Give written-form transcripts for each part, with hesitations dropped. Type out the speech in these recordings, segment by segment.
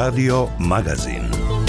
Radio Magazin.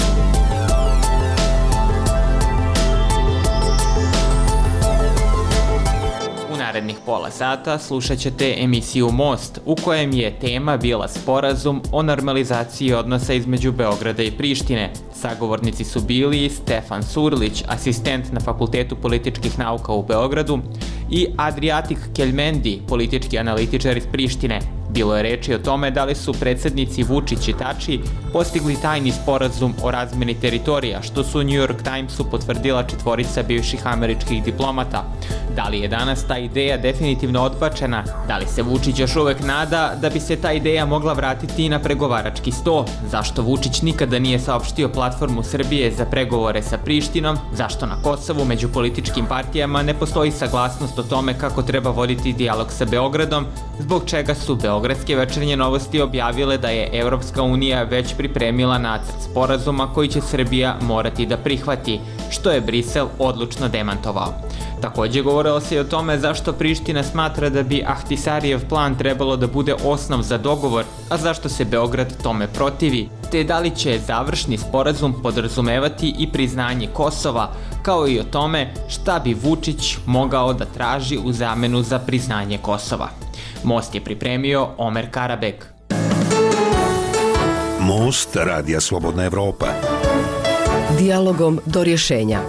U narednih pola sata slušat ćete emisiju Most, u kojem je tema bila sporazum o normalizaciji odnosa između Beograda i Prištine. Sagovornici su bili Stefan Surlić, asistent na Fakultetu političkih nauka u Beogradu, i Adriatik Keljmendi, politički analitičar iz Prištine. Bilo je reči o tome da li su predsednici Vučić i Tači postigli tajni sporazum o razmeni teritorija, što su u New York Timesu potvrdila četvorica bivših američkih diplomata. Da li je danas ta ideja definitivno odbačena? Da li se Vučić još uvek nada da bi se ta ideja mogla vratiti i na pregovarački sto? Zašto Vučić nikada nije saopštio platformu Srbije za pregovore sa Prištinom? Zašto na Kosovu među političkim partijama ne postoji saglasnost o tome kako treba voditi dijalog sa Beogradom? Zbog čega su Beogradske večernje novosti objavile da je Evropska unija već pripremila nacrt sporazuma koji će Srbija morati da prihvati, što je Brisel odlučno demantovao. Takođe govorilo se i o tome zašto Priština smatra da bi Ahtisarijev plan trebalo da bude osnov za dogovor, a zašto se Beograd tome protivi, te da li će završni sporazum podrazumevati i priznanje Kosova, kao i o tome šta bi Vučić mogao da traži u zamenu za priznanje Kosova. Most je pripremio Omer Karabeg. Most Radija Slobodna Evropa. Dijalogom do rješenja.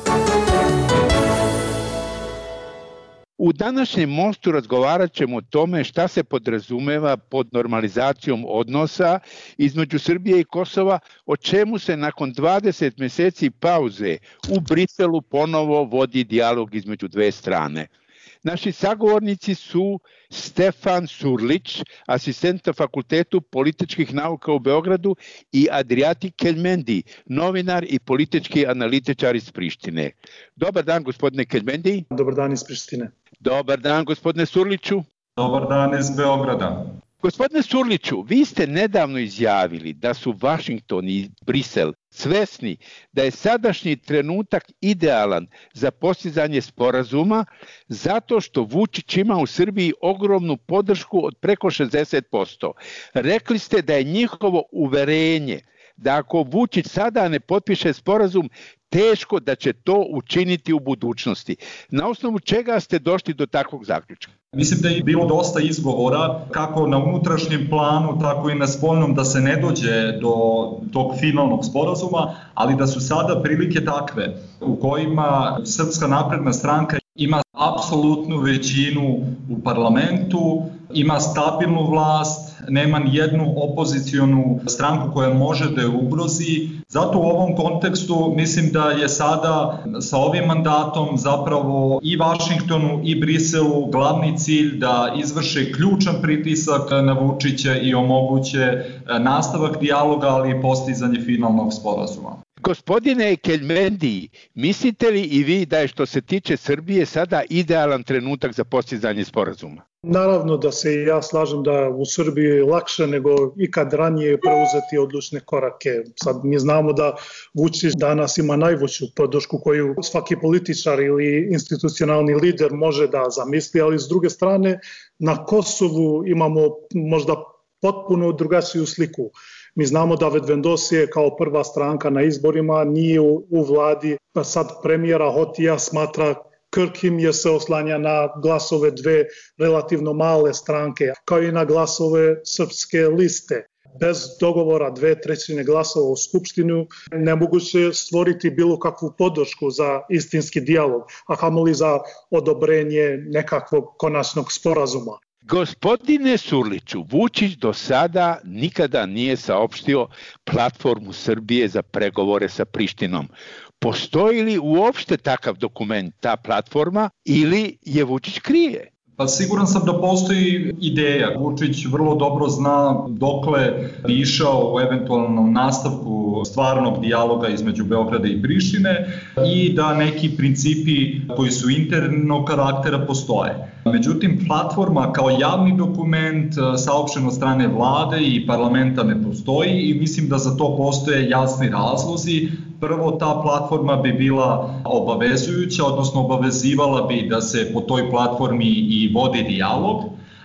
U današnjem Mostu razgovarat ćemo o tome šta se podrazumeva pod normalizacijom odnosa između Srbije i Kosova, o čemu se nakon 20 meseci pauze u Briselu ponovo vodi dijalog između dve strane. Naši sagovornici su Stefan Surlić, asistent na Fakultetu političkih nauka u Beogradu, i Adriatik Keljmendi, novinar i politički analitičar iz Prištine. Dobar dan, gospodine Keljmendi. Dobar dan iz Prištine. Dobar dan, gospodine Surliću. Dobar dan iz Beograda. Gospodine Surliću, vi ste nedavno izjavili da su Vašington i Brisel svesni da je sadašnji trenutak idealan za postizanje sporazuma zato što Vučić ima u Srbiji ogromnu podršku od preko 60%. Rekli ste da je njihovo uverenje da ako Vučić sada ne potpiše sporazum, teško da će to učiniti u budućnosti. Na osnovu čega ste došli do takvog zaključka? Mislim da je bilo dosta izgovora, kako na unutrašnjem planu, tako i na spoljnom, da se ne dođe do tog finalnog sporazuma, ali da su sada prilike takve u kojima Srpska napredna stranka ima apsolutnu većinu u parlamentu, ima stabilnu vlast, nema ni jednu opozicionu stranku koja može da je ugrozi. Zato u ovom kontekstu mislim da je sada sa ovim mandatom zapravo i Vašingtonu i Briselu glavni cilj da izvrše ključan pritisak na Vučića i omoguće nastavak dijaloga, ali i postizanje finalnog sporazuma. Gospodine Keljmendi, mislite li i vi da je što se tiče Srbije sada idealan trenutak za postizanje sporazuma? Naravno da se i ja slažem da u Srbiji je lakše nego ikad ranije preuzeti odlučne korake. Sad mi znamo da Vučić danas ima najveću podršku koju svaki političar ili institucionalni lider može da zamisli, ali s druge strane na Kosovu imamo možda potpuno drugačiju sliku. Mi znamo da Vedvendosije kao prva stranka na izborima nije u vladi, pa sad premijera Hotija smatra krhkim jer se oslanja na glasove dve relativno male stranke, kao i na glasove srpske liste. Bez dogovora 2/3 glasova u Skupštinu nemoguće stvoriti bilo kakvu podršku za istinski dijalog, a kamoli za odobrenje nekakvog konačnog sporazuma. Gospodine Surliću, Vučić do sada nikada nije saopštio platformu Srbije za pregovore sa Prištinom. Postoji li uopšte takav dokument, ta platforma, ili je Vučić krije? Pa siguran sam da postoji ideja. Vučić vrlo dobro zna dokle bi išao u eventualnom nastavku stvarnog dijaloga između Beograda i Prištine i da neki principi koji su internog karaktera postoje. Međutim, platforma kao javni dokument saopšten od strane vlade i parlamenta ne postoji i mislim da za to postoje jasni razlozi. Prvo, ta platforma bi bila obavezujuća, odnosno obavezivala bi da se po toj platformi i vodi dijalog,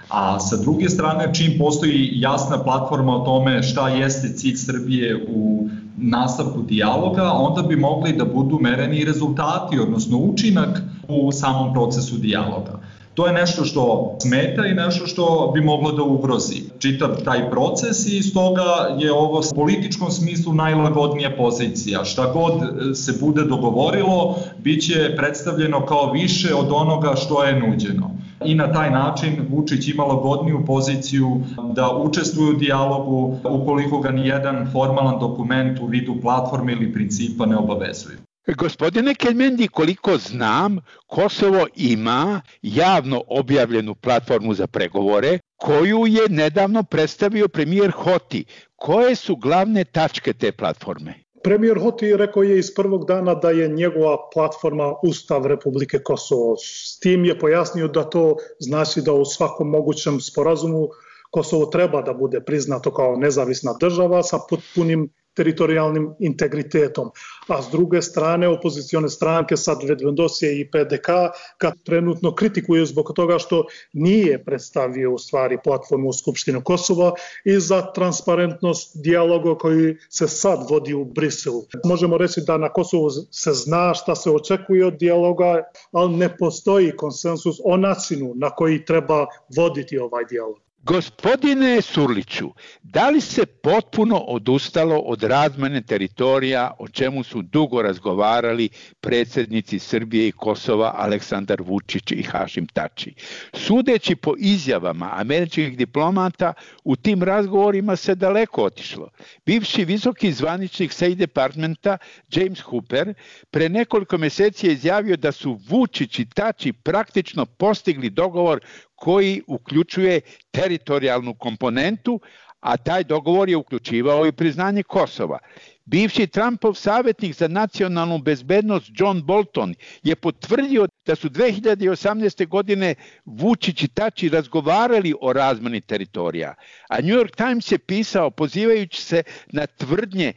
A sa druge strane, čim postoji jasna platforma o tome šta jeste cilj Srbije u nastavku dijaloga, onda bi mogli da budu mereni rezultati, odnosno učinak u samom procesu dijaloga. To je nešto što smeta i nešto što bi moglo da ugrozi čitav taj proces i stoga je ovo u političkom smislu najlagodnija pozicija. Šta god se bude dogovorilo, bit će predstavljeno kao više od onoga što je nuđeno. I na taj način Vučić ima lagodniju poziciju da učestvuje u dijalogu ukoliko ga nijedan formalan dokument u vidu platforme ili principa ne obavezuje. Gospodine Keljmendi, koliko znam, Kosovo ima javno objavljenu platformu za pregovore koju je nedavno predstavio premijer Hoti. Koje su glavne tačke te platforme? Premijer Hoti rekao je iz prvog dana da je njegova platforma Ustav Republike Kosovo. S tim je pojasnio da to znači da u svakom mogućem sporazumu Kosovo treba da bude priznato kao nezavisna država sa potpunim teritorijalnim integritetom. A s druge strane, opozicione stranke, sad Vedvendosije i PDK, kad trenutno kritikuju zbog toga što nije predstavio u stvari platformu u Skupštinu Kosova i za transparentnost dijaloga koji se sad vodi u Briselu. Možemo reći da na Kosovu se zna šta se očekuje od dijaloga, ali ne postoji konsensus o načinu na koji treba voditi ovaj dijalog. Gospodine Surliću, da li se potpuno odustalo od razmene teritorija, o čemu su dugo razgovarali predsjednici Srbije i Kosova Aleksandar Vučić i Hašim Tači? Sudeći po izjavama američkih diplomata, u tim razgovorima se daleko otišlo. Bivši visoki zvaničnik State Departmenta James Hooper pre nekoliko mjeseci je izjavio da su Vučić i Tači praktično postigli dogovor koji uključuje teritorijalnu komponentu, a taj dogovor je uključivao i priznanje Kosova. Bivši Trumpov savjetnik za nacionalnu bezbednost John Bolton je potvrdio da su 2018. godine Vučić i Tači razgovarali o razmeni teritorija, a New York Times je pisao pozivajući se na tvrdnje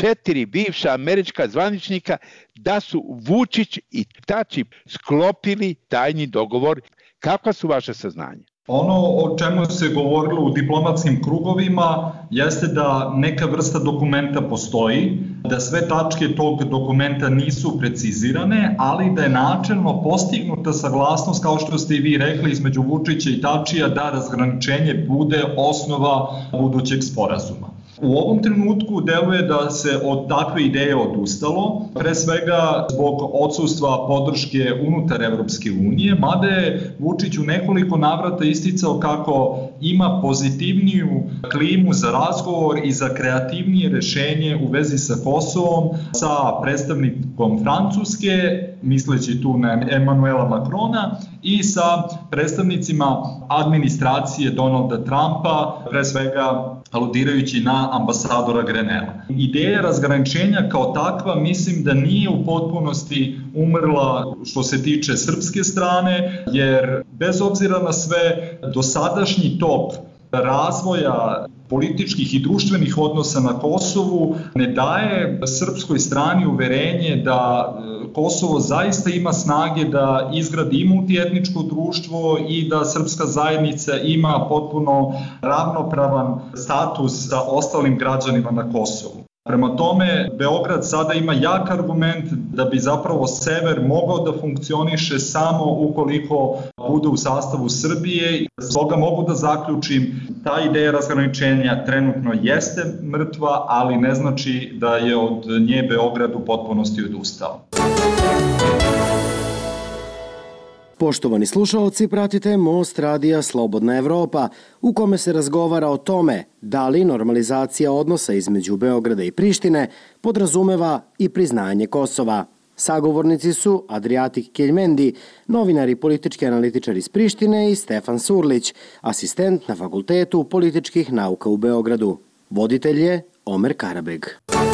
4 bivša američka zvaničnika da su Vučić i Tači sklopili tajni dogovor. Kakva su vaše saznanja? Ono o čemu se govorilo u diplomatskim krugovima jeste da neka vrsta dokumenta postoji, da sve tačke tog dokumenta nisu precizirane, ali da je načelno postignuta saglasnost, kao što ste i vi rekli, između Vučića i Tačija da razgraničenje bude osnova budućeg sporazuma. U ovom trenutku deluje da se od takve ideje odustalo, pre svega zbog odsustva podrške unutar Evropske unije, mada je Vučić u nekoliko navrata isticao kako ima pozitivniju klimu za razgovor i za kreativnije rešenje u vezi sa Kosovom, sa predstavnikom Francuske, misleći tu na Emanuela Macrona, i sa predstavnicima administracije Donalda Trumpa, pre svega aludirajući na ambasadora Grenela. Ideja razgraničenja kao takva mislim da nije u potpunosti umrla što se tiče srpske strane, jer bez obzira na sve dosadašnji tok razvoja političkih i društvenih odnosa na Kosovu ne daje srpskoj strani uverenje da Kosovo zaista ima snage da izgradi i multietničko društvo i da srpska zajednica ima potpuno ravnopravan status sa ostalim građanima na Kosovu. Prema tome, Beograd sada ima jak argument da bi zapravo sever mogao da funkcioniše samo ukoliko bude u sastavu Srbije. Stoga mogu da zaključim, ta ideja razgraničenja trenutno jeste mrtva, ali ne znači da je od nje Beograd u potpunosti odustao. Poštovani slušalci, pratite Most radija Slobodna Evropa, u kome se razgovara o tome da li normalizacija odnosa između Beograda i Prištine podrazumeva i priznanje Kosova. Sagovornici su Adriatik Keljmendi, novinar i politički analitičar iz Prištine, i Stefan Surlić, asistent na Fakultetu političkih nauka u Beogradu. Voditelj je Omer Karabeg.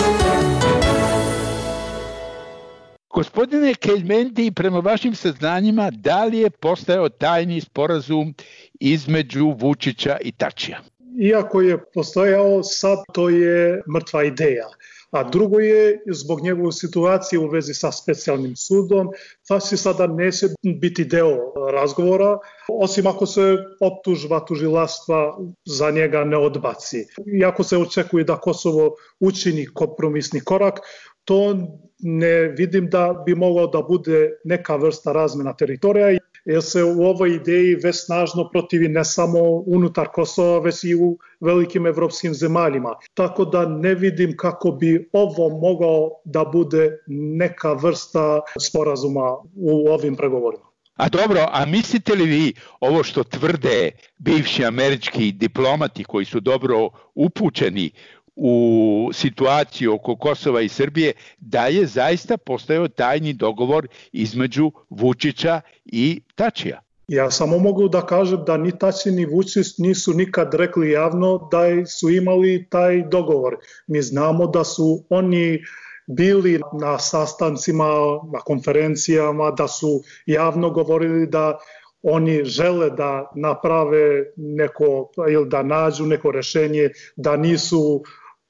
Gospodine Keljmendi, prema vašim saznanjima, da li je postojao tajni sporazum između Vučića i Tačija? Iako je postojao, sad to je mrtva ideja. A drugo je zbog njegove situacije u vezi sa specijalnim sudom, Tači sada neće biti deo razgovora, osim ako se optužba tužilaštva za njega ne odbaci. Iako se očekuje da Kosovo učini kompromisni korak, to ne vidim da bi moglo da bude neka vrsta razmena teritorija, jer se u ovoj ideji već snažno protivi ne samo unutar Kosova, već i u velikim evropskim zemaljima. Tako da ne vidim kako bi ovo mogao da bude neka vrsta sporazuma u ovim pregovorima. A dobro, a mislite li vi ovo što tvrde bivši američki diplomati koji su dobro upućeni u situaciju oko Kosova i Srbije, da je zaista postojao tajni dogovor između Vučića i Tačija? Ja samo mogu da kažem da ni Tači ni Vučić nisu nikad rekli javno da su imali taj dogovor. Mi znamo da su oni bili na sastancima, na konferencijama, da su javno govorili da oni žele da naprave neko ili da nađu neko rešenje, da nisu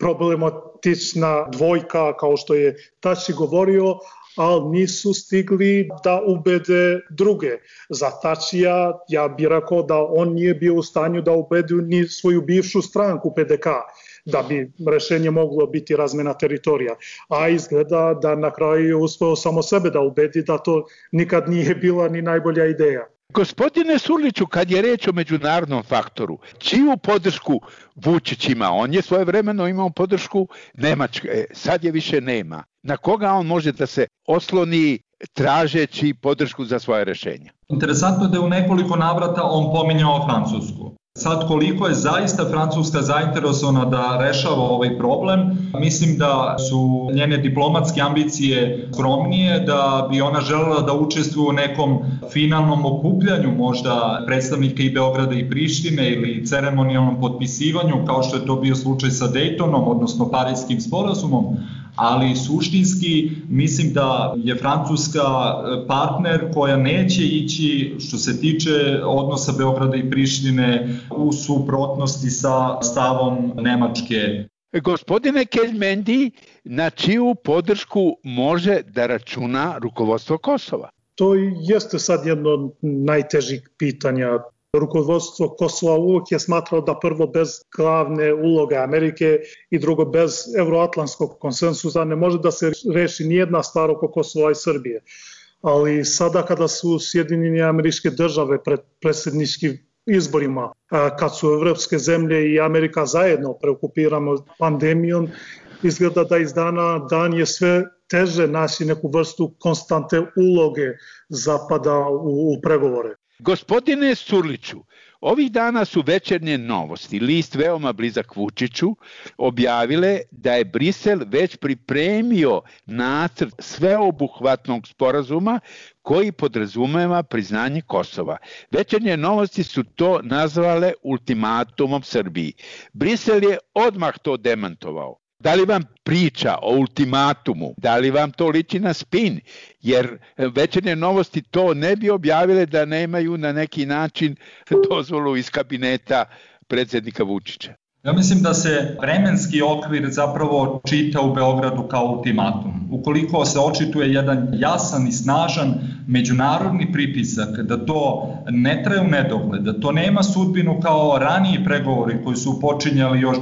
problematična dvojka kao što je Tači govorio, ali nisu stigli da ubede druge. Za Tačija ja bih rekao da on nije bio u stanju da ubedi ni svoju bivšu stranku PDK, da bi rešenje moglo biti razmena teritorija. A izgleda da na kraju je uspeo samo sebe da ubedi da to nikad nije bila ni najbolja ideja. Gospodine Surliću, kad je reč o međunarodnom faktoru, čiju podršku Vučić ima? On je svojevremeno imao podršku Nemačke, sad je više nema. Na koga on može da se osloni tražeći podršku za svoje rešenje? Interesantno je da je u nekoliko navrata on pominjao Francusku. Sad koliko je zaista Francuska zainteresovana da rešava ovaj problem, mislim da su njene diplomatske ambicije skromnije, da bi ona želela da učestvuje u nekom finalnom okupljanju možda predstavnika i Beograda i Prištine ili ceremonijalnom potpisivanju, kao što je to bio slučaj sa Daytonom, odnosno Parijskim sporazumom, ali suštinski mislim da je Francuska partner koja neće ići, što se tiče odnosa Beograda i Prištine, u suprotnosti sa stavom Nemačke. Gospodine Keljmendi, na čiju podršku može da računa rukovodstvo Kosova? To jeste sad jedno od najtežih pitanja. Rukovodstvo Kosova uvijek je smatrao da prvo bez glavne uloge Amerike i drugo bez euroatlantskog konsensusa ne može da se reši nijedna stvar oko Kosova i Srbije. Ali sada kada su Sjedinjene Američke Države pred predsjedničkim izborima, kad su evropske zemlje i Amerika zajedno preokupirano pandemijom, izgleda da iz dana dan je sve teže naći neku vrstu konstante uloge Zapada u pregovore. Gospodine Surliću, ovih dana su Večernje novosti, list veoma blizak Vučiću, objavile da je Brisel već pripremio nacrt sveobuhvatnog sporazuma koji podrazumeva priznanje Kosova. Večernje novosti su to nazvale ultimatumom Srbiji. Brisel je odmah to demantovao. Da li vam priča o ultimatumu, da li vam to liči na spin, jer Večernje novosti to ne bi objavile da nemaju na neki način dozvolu iz kabineta predsjednika Vučića? Ja mislim da se vremenski okvir zapravo čita u Beogradu kao ultimatum. Ukoliko se očituje jedan jasan i snažan međunarodni pritisak da to ne traje u nedogled, da to nema sudbinu kao raniji pregovori koji su počinjali još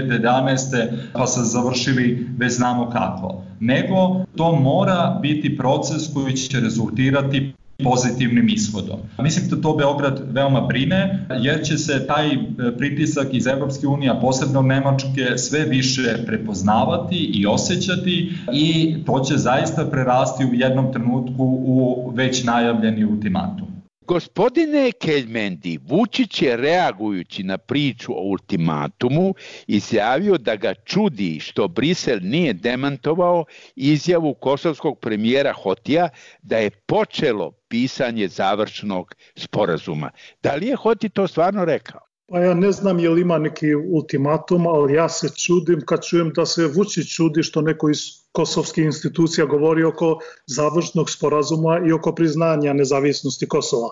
2011. pa se završili već znamo kako, nego to mora biti proces koji će rezultirati pozitivnim ishodom. Mislim da to Beograd veoma brine, jer će se taj pritisak iz Evropske unije, posebno Nemačke, sve više prepoznavati i osjećati i to će zaista prerasti u jednom trenutku u već najavljeni ultimatum. Gospodine Keljmendi, Vučić je reagujući na priču o ultimatumu izjavio da ga čudi što Brisel nije demantovao izjavu kosovskog premijera Hotija da je počelo pisanje završnog sporazuma. Da li je Hoti to stvarno rekao? Pa ja ne znam je li ima neki ultimatum, ali ja se čudim kad čujem da se Vučić čudi što neko iz kosovskih institucija govori oko završnog sporazuma i oko priznanja nezavisnosti Kosova.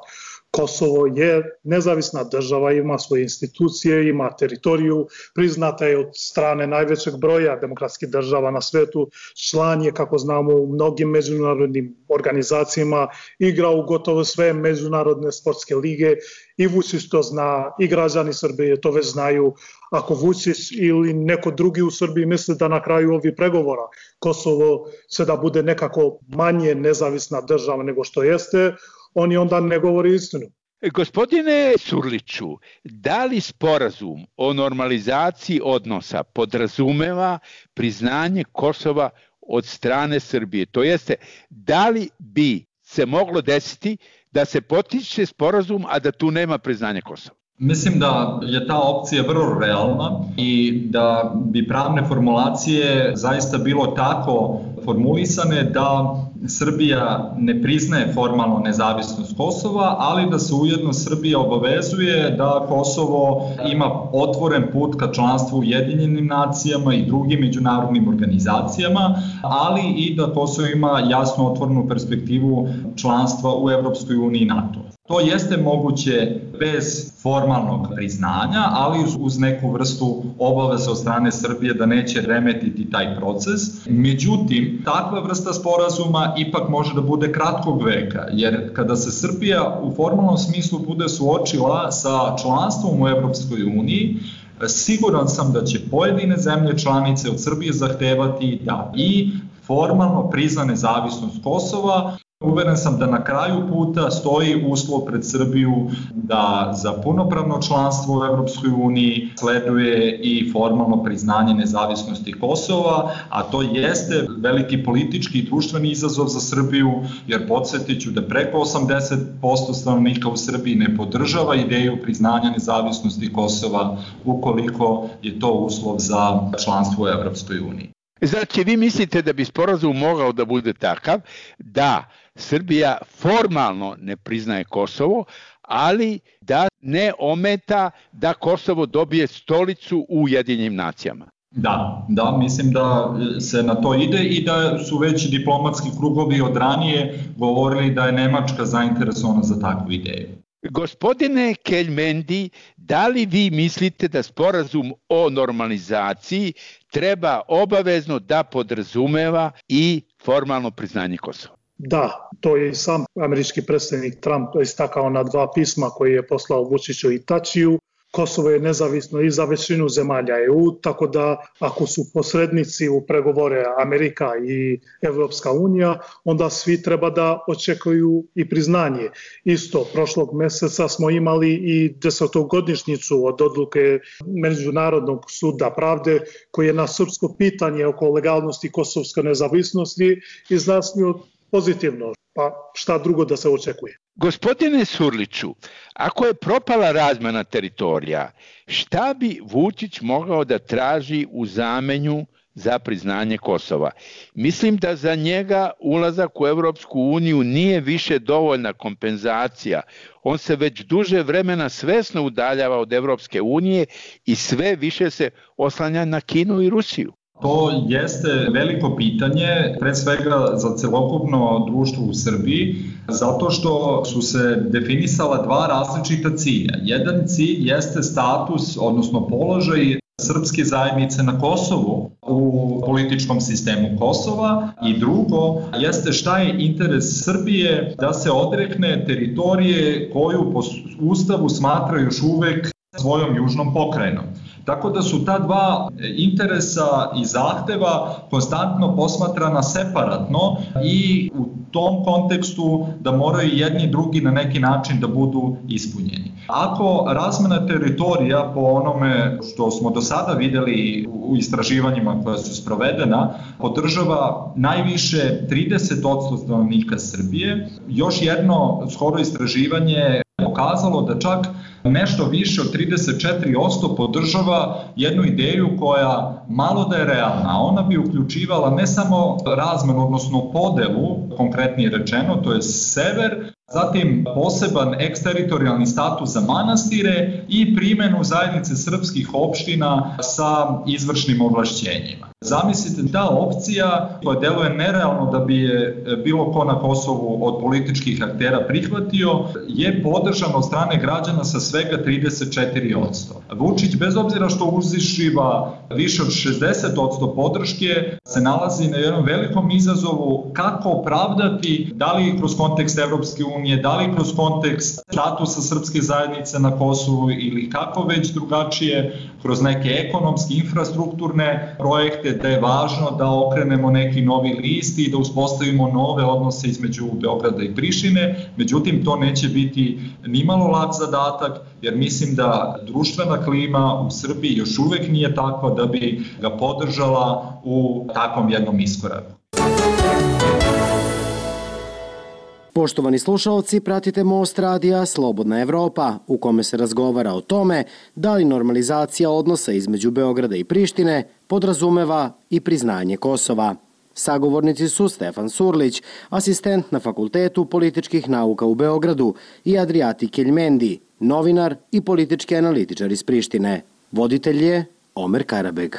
Kosovo je nezavisna država, ima svoje institucije, ima teritoriju, priznata je od strane najvećeg broja demokratskih država na svetu, član je, kako znamo, u mnogim međunarodnim organizacijama, igra u gotovo sve međunarodne sportske lige i Vučić to zna, i građani Srbije to već znaju. Ako Vučić ili neko drugi u Srbiji misle da na kraju ovih pregovora Kosovo će da bude nekako manje nezavisna država nego što jeste, oni onda ne govori istinu. Gospodine Surliću, da li sporazum o normalizaciji odnosa podrazumeva priznanje Kosova od strane Srbije? To jeste, da li bi se moglo desiti da se potpiše sporazum, a da tu nema priznanja Kosova? Mislim da je ta opcija vrlo realna i da bi pravne formulacije zaista bilo tako formulisane da Srbija ne priznaje formalno nezavisnost Kosova, ali da se ujedno Srbija obavezuje da Kosovo ima otvoren put ka članstvu u Ujedinjenim nacijama i drugim međunarodnim organizacijama, ali i da Kosovo ima jasno otvorenu perspektivu članstva u Evropskoj uniji i NATO. To jeste moguće bez formalnog priznanja, ali uz neku vrstu obaveze od strane Srbije da neće remetiti taj proces. Međutim, takva vrsta sporazuma ipak može da bude kratkog veka, jer kada se Srbija u formalnom smislu bude suočila sa članstvom u Evropskoj uniji, siguran sam da će pojedine zemlje članice od Srbije zahtevati da i formalno prizna nezavisnost Kosova. Uveren sam da na kraju puta stoji uslov pred Srbiju da za punopravno članstvo u Evropskoj uniji sleduje i formalno priznanje nezavisnosti Kosova, a to jeste veliki politički i društveni izazov za Srbiju, jer podsjetiću da preko 80% stanovnika u Srbiji ne podržava ideju priznanja nezavisnosti Kosova ukoliko je to uslov za članstvo u Evropskoj uniji. Znači, vi mislite da bi sporazum mogao da bude takav da Srbija formalno ne priznaje Kosovo, ali da ne ometa da Kosovo dobije stolicu u Ujedinjenim nacijama? Da, mislim da se na to ide i da su već diplomatski krugovi od ranije govorili da je Nemačka zainteresovana za takvu ideju. Gospodine Keljmendi, da li vi mislite da sporazum o normalizaciji treba obavezno da podrazumeva i formalno priznanje Kosova? Da, to je i sam američki predsjednik Trump istakao na 2 pisma koje je poslao Vučiću i Tačiju. Kosovo je nezavisno i za većinu zemalja EU, tako da ako su posrednici u pregovore Amerika i Evropska unija, onda svi treba da očekuju i priznanje. Isto, prošlog meseca smo imali i 10-godišnjicu od odluke Međunarodnog suda pravde koji je na srpsko pitanje oko legalnosti kosovske nezavisnosti izjasnio pozitivno. Pa šta drugo da se očekuje? Gospodine Surliću, ako je propala razmena teritorija, šta bi Vučić mogao da traži u zamenju za priznanje Kosova? Mislim da za njega ulazak u Evropsku uniju nije više dovoljna kompenzacija. On se već duže vremena svesno udaljava od Evropske unije i sve više se oslanja na Kinu i Rusiju. To jeste veliko pitanje, pre svega za celokupno društvo u Srbiji, zato što su se definisala 2 različita cilja. Jedan cilj jeste status, odnosno položaj srpske zajednice na Kosovu u političkom sistemu Kosova i drugo jeste šta je interes Srbije da se odrekne teritorije koju po Ustavu smatra još uvek svojom južnom pokrajinom. Tako da su ta 2 interesa i zahteva konstantno posmatrana separatno i u tom kontekstu da moraju jedni i drugi na neki način da budu ispunjeni. Ako razmena teritorija po onome što smo do sada videli u istraživanjima koja su sprovedena podržava najviše 30% stanovnika Srbije, još jedno skoro istraživanje pokazalo da čak nešto više od 34% podržava jednu ideju koja malo da je realna. Ona bi uključivala ne samo razmenu, odnosno podelu, konkretnije rečeno, to je sever, zatim poseban eksteritorijalni status za manastire i primenu zajednice srpskih opština sa izvršnim ovlašćenjima. Zamislite, ta opcija koja deluje nerealno da bi je bilo ko na Kosovu od političkih aktera prihvatio, je podržan od strane građana sa svega 34%. Vučić, bez obzira što uzišiva više od 60% podrške, se nalazi na jednom velikom izazovu kako opravdati, da li kroz kontekst Evropske unije, da li kroz kontekst statusa srpske zajednice na Kosovu ili kako već drugačije, kroz neke ekonomske, infrastrukturne projekte, da je važno da okrenemo neki novi list i da uspostavimo nove odnose između Beograda i Prištine. Međutim, to neće biti nimalo lak zadatak, jer mislim da društvena klima u Srbiji još uvek nije takva da bi ga podržala u takvom jednom iskoraku. Poštovani slušaoci, pratite Most radija Slobodna Evropa, u kome se razgovara o tome da li normalizacija odnosa između Beograda i Prištine podrazumeva i priznanje Kosova. Sagovornici su Stefan Surlić, asistent na Fakultetu političkih nauka u Beogradu, i Adriati Keljmendi, novinar i politički analitičar iz Prištine. Voditelj je Omer Karabeg.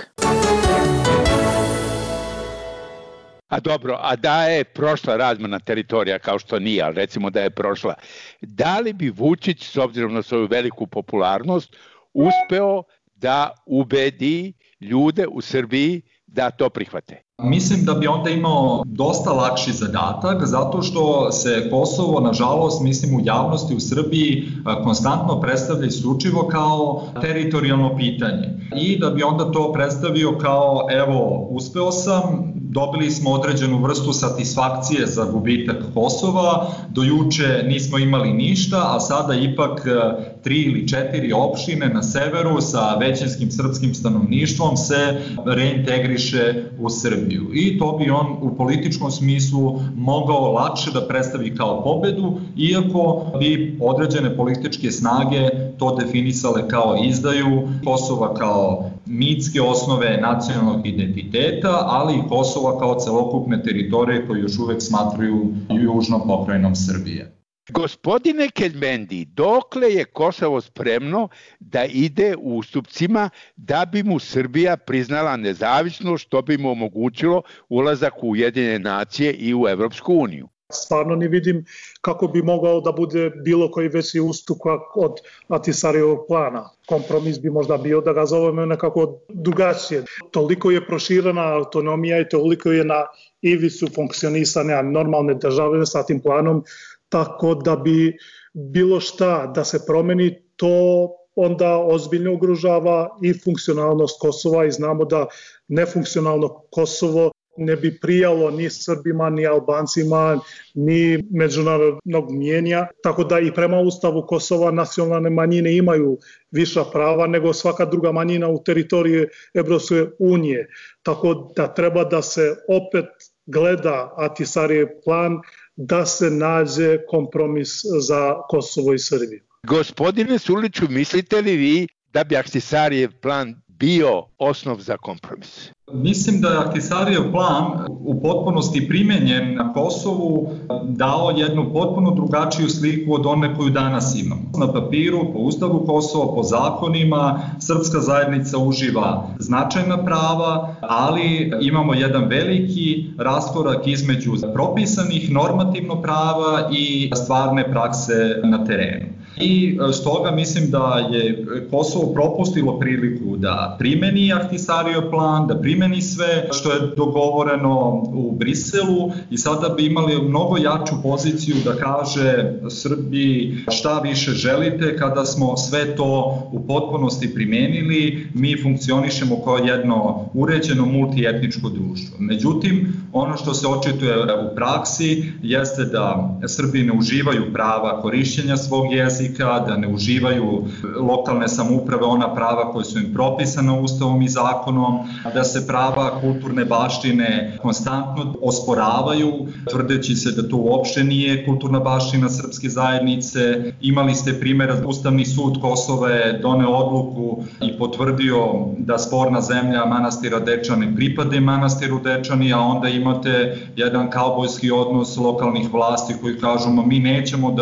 A da je prošla razmena teritorija, kao što nije, ali recimo da je prošla, da li bi Vučić, s obzirom na svoju veliku popularnost, uspeo da ubedi ljude u Srbiji da to prihvate? Mislim da bi onda imao dosta lakši zadatak, zato što se Kosovo, nažalost, mislim u javnosti u Srbiji konstantno predstavlja isključivo kao teritorijalno pitanje. I da bi onda to predstavio kao, evo, uspeo sam, dobili smo određenu vrstu satisfakcije za gubitak Kosova, do juče nismo imali ništa, a sada ipak 3 ili 4 opštine na severu sa većinskim srpskim stanovništvom se reintegriše u Srbiju. I to bi on u političkom smislu mogao lakše da predstavi kao pobedu, iako bi određene političke snage to definisale kao izdaju Kosova kao mitske osnove nacionalnog identiteta, ali i Kosova kao celokupne teritorije koje još uvek smatruju južnom pokrajinom Srbije. Gospodine Keljmendi, dokle je Kosovo spremno da ide u ustupcima da bi mu Srbija priznala nezavisnost, što bi mu omogućilo ulazak u Ujedinjene nacije i u Evropsku uniju? Stvarno ne vidim kako bi mogao da bude bilo koji veći ustupak od Ahtisarijevog plana. Kompromis bi možda bio da ga zovemo nekako drugačije. Toliko je proširena autonomija i toliko je na ivicu funkcionisanja normalne države sa tim planom, tako da bi bilo šta da se promeni, to onda ozbiljno ugrožava i funkcionalnost Kosova i znamo da nefunkcionalno Kosovo ne bi prijalo ni Srbima, ni Albancima, ni međunarodnog mnijenja. Tako da i prema Ustavu Kosova nacionalne manjine imaju viša prava nego svaka druga manjina u teritoriji Evropske unije. Tako da treba da se opet gleda Ahtisarijev plan, da se nađe kompromis za Kosovo i Srbiju. Gospodine Surliću, mislite li vi da bi Ahtisarijev plan bio osnov za kompromis? Mislim da je Ahtisarijev plan u potpunosti primenjen na Kosovu dao jednu potpuno drugačiju sliku od one koju danas imamo. Na papiru, po Ustavu Kosova, po zakonima, srpska zajednica uživa značajna prava, ali imamo jedan veliki raskorak između propisanih normativno prava i stvarne prakse na terenu. I stoga mislim da je Kosovo propustilo priliku da primeni Ahtisarijev plan, da primeni sve što je dogovoreno u Briselu i sada bi imali mnogo jaču poziciju da kaže Srbiji šta više želite kada smo sve to u potpunosti primenili, mi funkcionišemo kao jedno uređeno multietničko društvo. Međutim, ono što se očituje u praksi jeste da Srbi ne uživaju prava korišćenja svog jezika, da ne uživaju lokalne samouprave ona prava koje su im propisane Ustavom i zakonom, da se prava kulturne baštine konstantno osporavaju, tvrdeći se da to uopšte nije kulturna baština srpske zajednice. Imali ste primjer, Ustavni sud Kosova je doneo odluku i potvrdio da sporna zemlja manastira Dečani pripade manastiru Dečani, a onda imate jedan kaubojski odnos lokalnih vlasti koji kažu mi nećemo da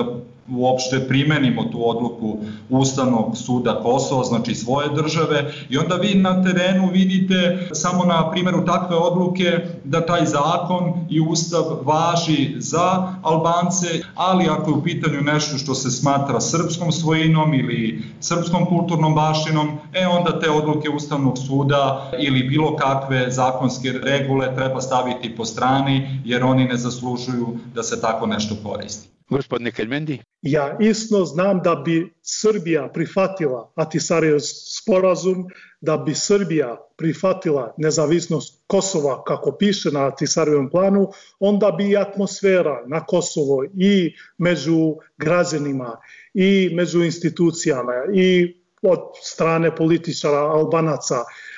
uopšte primenimo tu odluku Ustavnog suda Kosova, znači svoje države, i onda vi na terenu vidite samo na primjeru takve odluke da taj zakon i Ustav važi za Albance, ali ako je u pitanju nešto što se smatra srpskom svojinom ili srpskom kulturnom baštinom, onda te odluke Ustavnog suda ili bilo kakve zakonske regule treba staviti po strani, jer oni ne zaslužuju da se tako nešto koristi. Gospodine Keljmendi? Ja isto znam da bi Srbija prihvatila Ahtisarijev sporazum, da bi Srbija prihvatila nezavisnost Kosova kako piše na Ahtisarijevom planu, onda bi i atmosfera na Kosovo i među građanima i među institucijama i od strane političara Albanaca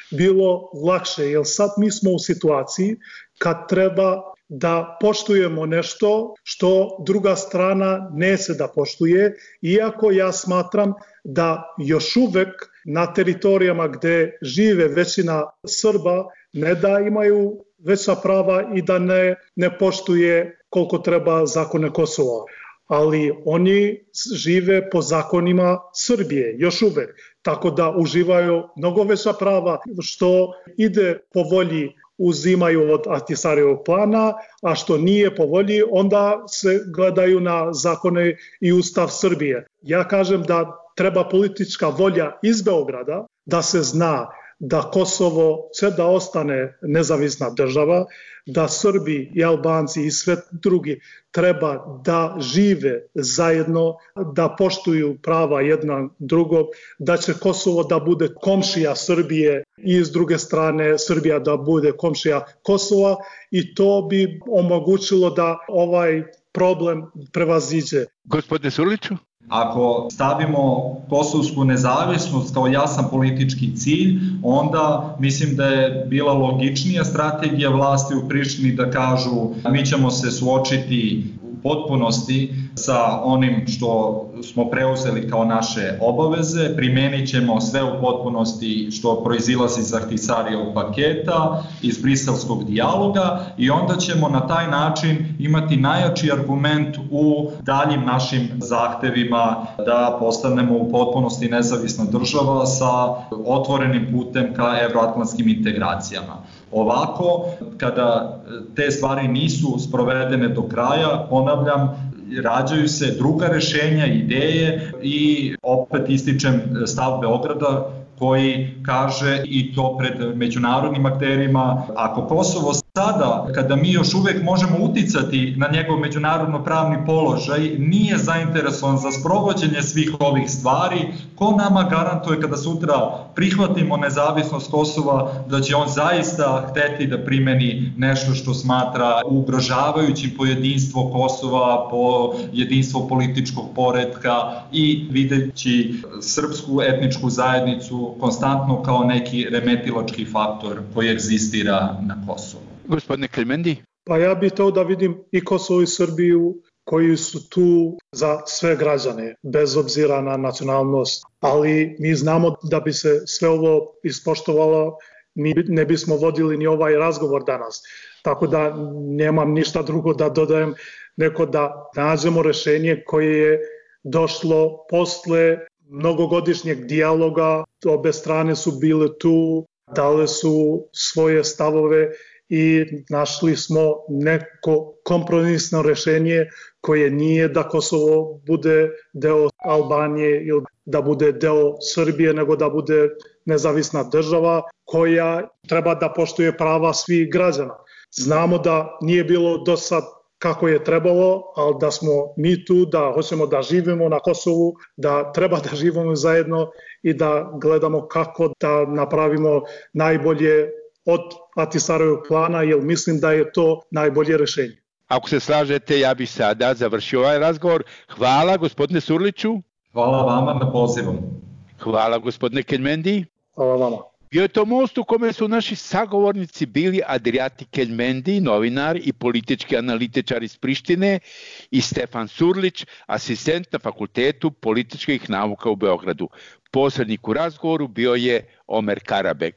bilo lakše, jer sad mi smo u situaciji kad treba da poštujemo nešto što druga strana neće da poštuje, iako ja smatram da još uvek na teritorijama gde žive većina Srba ne da imaju veća prava i da ne poštuje koliko treba zakone Kosova. Ali oni žive po zakonima Srbije, još uvek. Tako da uživaju mnogo veća prava što ide po volji uzimaju od Ahtisarijevog plana, a što nije po volji, onda se gledaju na zakone i Ustav Srbije. Ja kažem da treba politička volja iz Beograda da se zna da Kosovo će da ostane nezavisna država, da Srbi i Albanci i sve drugi treba da žive zajedno, da poštuju prava jedna drugog, da će Kosovo da bude komšija Srbije i s druge strane Srbija da bude komšija Kosova, i to bi omogućilo da ovaj problem prevaziđe. Gospodine Surliću? Ako stavimo kosovsku nezavisnost kao jasan politički cilj, onda mislim da je bila logičnija strategija vlasti u Prištini da kažu mi ćemo se suočiti u potpunosti sa onim što smo preuzeli kao naše obaveze, primenit ćemo sve u potpunosti što proizilazi iz Ahtisarijevog paketa, iz briselskog dijaloga, i onda ćemo na taj način imati najjači argument u daljim našim zahtevima da postanemo u potpunosti nezavisna država sa otvorenim putem ka evroatlantskim integracijama. Ovako, kada te stvari nisu sprovedene do kraja, ponavljam, rađaju se druga rešenja, ideje, i opet ističem stav Beograda koji kaže, i to pred međunarodnim akterima, ako Kosovo sada, kada mi još uvek možemo uticati na njegov međunarodno pravni položaj, nije zainteresovan za sprovođenje svih ovih stvari, ko nama garantuje kada sutra prihvatimo nezavisnost Kosova da će on zaista hteti da primeni nešto što smatra ugrožavajućim po jedinstvo Kosova, po jedinstvo političkog poretka, i videći srpsku etničku zajednicu konstantno kao neki remetilački faktor koji egzistira na Kosovu. Gospodine Keljmendi? Pa ja bih hteo da vidim i Kosovo i Srbiju koji su tu za sve građane, bez obzira na nacionalnost. Ali mi znamo da bi se sve ovo ispoštovalo, mi ne bismo vodili ni ovaj razgovor danas. Tako da nemam ništa drugo da dodajem, nego da nađemo rešenje koje je došlo posle mnogogodišnjeg dijaloga. Obe strane su bile tu, dale su svoje stavove i našli smo neko kompromisno rešenje koje nije da Kosovo bude deo Albanije ili da bude deo Srbije, nego da bude nezavisna država koja treba da poštuje prava svih građana. Znamo da nije bilo do sad kako je trebalo, ali da smo mi tu, da hoćemo da živimo na Kosovu, da treba da živimo zajedno i da gledamo kako da napravimo najbolje od Ahtisarijevog plana, jer mislim da je to najbolje rešenje. Ako se slažete, ja bih sada završio ovaj razgovor. Hvala gospodine Surliću. Hvala vama na pozivom. Hvala gospodine Keljmendi. Hvala vama. Bio je to most u kome su naši sagovornici bili Adriati Keljmendi, novinar i politički analitičar iz Prištine, i Stefan Surlić, asistent na Fakultetu političkih nauka u Beogradu. Posrednik u razgovoru bio je Omer Karabek.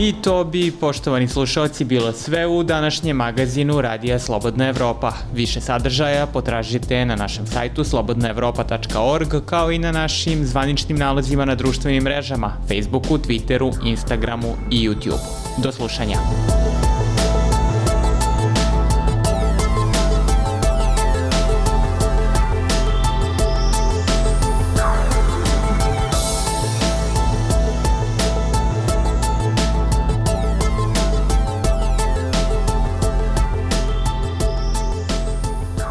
I to bi, poštovani slušalci, bilo sve u današnjem magazinu Radija Slobodna Evropa. Više sadržaja potražite na našem sajtu slobodnaevropa.org, kao i na našim zvaničnim nalazima na društvenim mrežama, Facebooku, Twitteru, Instagramu i YouTubeu. Do slušanja.